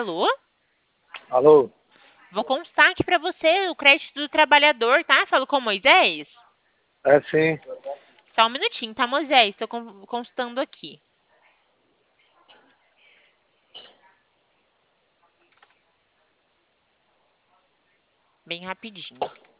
Alô? Alô? Vou constar aqui para você o crédito do trabalhador, tá? Falo com o Moisés. É sim. Só um minutinho, tá, Moisés? Estou constando aqui. Bem rapidinho.